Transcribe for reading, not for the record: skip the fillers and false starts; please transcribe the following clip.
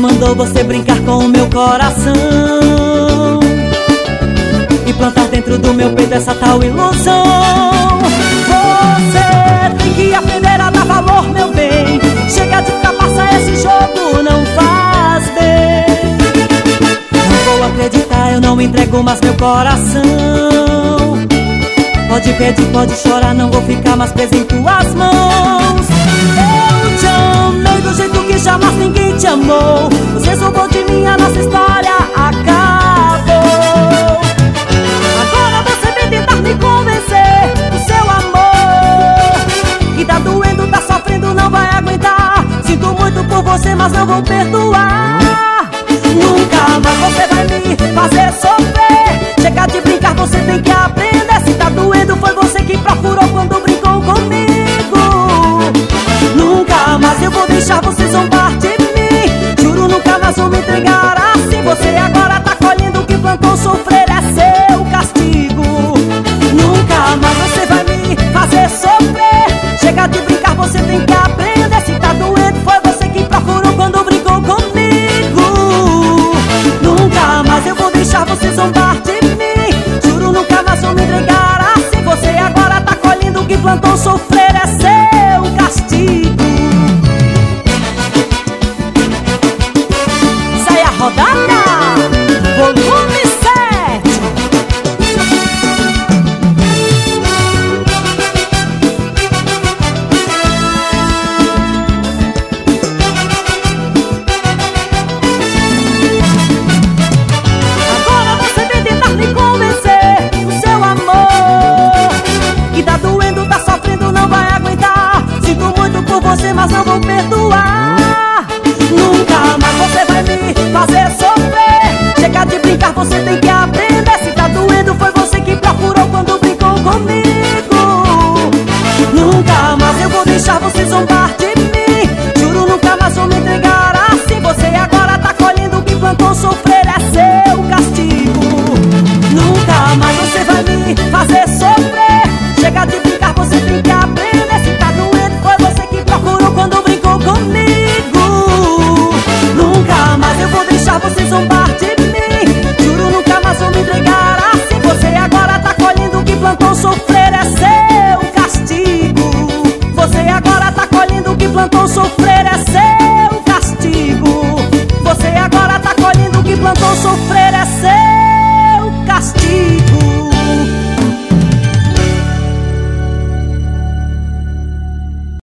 mandou você brincar com o meu coração e plantar dentro do meu peito essa tal ilusão. Você tem que aprender a dar valor, meu bem. Chega de ultrapassar esse jogo, não faz bem. Não vou acreditar, eu não me entrego mais meu coração. Pode pedir, pode chorar, não vou ficar mais preso em tuas mãos. Eu te amei do jeito que jamais ninguém te amou. Você zombou de mim, a nossa história acabou. Agora você vem tentar me convencer do seu amor, que tá doendo, tá sofrendo, não vai aguentar. Sinto muito por você, mas não vou perdoar. Nunca mais você vai me fazer sofrer. Chega de brincar, você tem que aprender. Se tá doendo, foi você que procurou quando brincou comigo. Nunca mais eu vou deixar você zombar de mim. Juro, nunca mais vou me entregar assim. Você agora tá colhendo o que plantou, sofrer é seu castigo. Nunca mais você vai me fazer sofrer. Chega de brincar, você tem que aprender. Se tá doendo, foi você que procurou quando brincou comigo. Nunca mais eu vou deixar você zombar de mim. Juro, nunca mais vou me entregar assim. Você agora tá colhendo o que plantou, sofrer é seu castigo. Sai a rodada, volume 7. Agora você vem tentar me convencer do seu amor, que tá doendo, tá sofrendo, não vai aguentar. Sinto muito por você, mas não vou perdoar. Nunca mais você vai me fazer sofrer. Chega de brincar, você tem que aprender. Se tá doendo, foi você que procurou quando brincou comigo. Nunca mais eu vou deixar você zombar de mim. Juro, nunca mais vou me entregar assim. Você agora tá colhendo o que plantou, sofrer é seu castigo. Nunca mais você vai me fazer sofrer. Chega de brincar, você tem que aprender. Se tá doendo, foi você que procurou quando brincou comigo. Nunca mais eu vou deixar você zombar de mim. Juro, nunca mais vou me entregar assim. Você agora tá colhendo o que plantou, sofrer é seu castigo. Você agora tá colhendo o que plantou, sofrer é seu